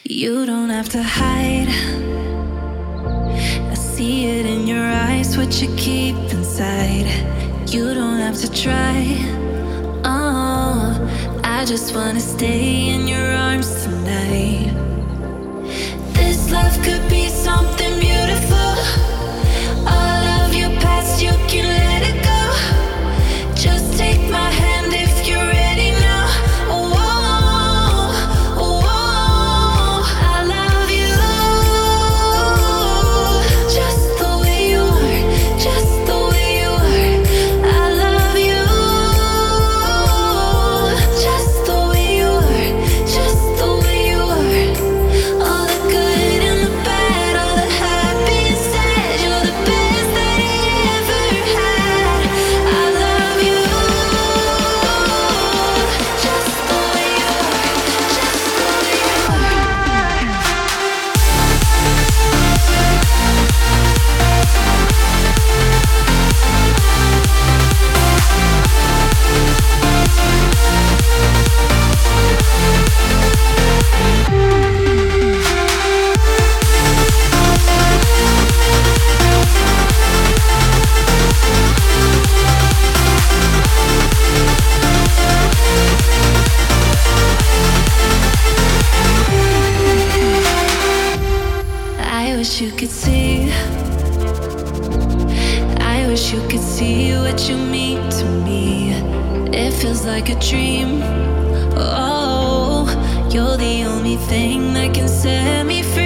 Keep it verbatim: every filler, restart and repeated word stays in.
You don't have to hide. I see it in your eyes, what you keep inside. You don't have to try. Oh, I just wanna stay in your arms tonight. This love could be something beautiful. All of your past, you can let it go. Just take my hand if you're ready now. Oh, oh, oh, oh, I love you just the way you are, just the way you are. I love you just the way you are, just the way you are. All the good and the bad, all the happy and sad. You're the best that he ever had. I love you just the way you are, just the way you are. I wish you could see, I wish you could see what you mean to me. It feels like a dream. Oh, you're the only thing that can set me free.